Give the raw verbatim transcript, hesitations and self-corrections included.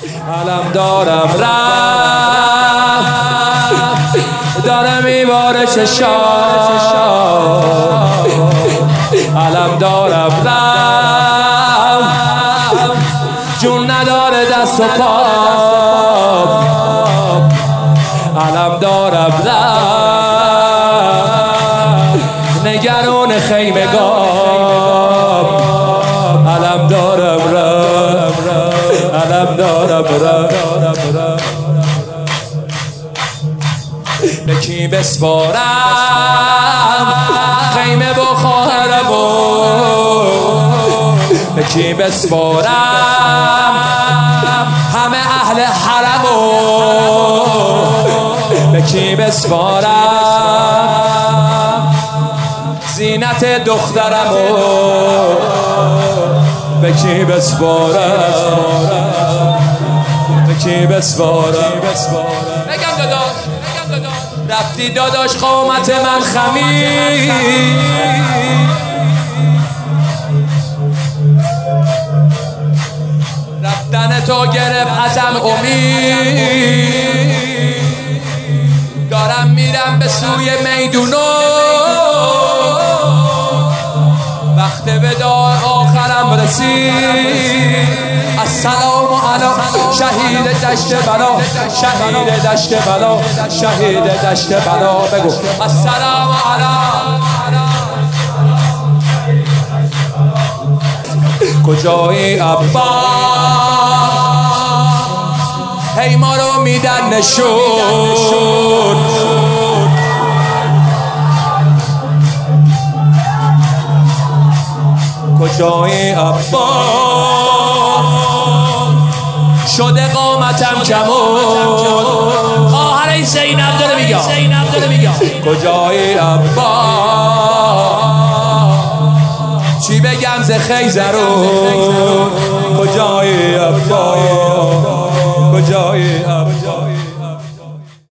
علم دارم رفت داره میباره چشام، علم دارم رفت جون نداره دست و پا، علم دارم رفت نگران خیمگام، علم دارم رفت علم دارم رفت به کی بسپارم خیمه و خواهرمو، به کی بسپارم همه اهل حرمو، به کی بسپارم زینت دخترمو، به کی بسپارم به کی بسپارم. بگم داداش رفتی داداش قامت من خمید، رفتن تو گرفت ازم امید، دارم میرم به سوی میدونو، وقت وداع آخرم رسید. السلام علی شهید دشت بلا، شهید دشت بلا، شهید دشت بلا. بگو السلام علی کجایی عباس، هی ما رو میدن نشون، کجایی عباس شده قامتم کمون، خواهر زینب داره میگه کجایی عباس، چی بگم ز خیزرون، کجایی عباس کجایی عباس.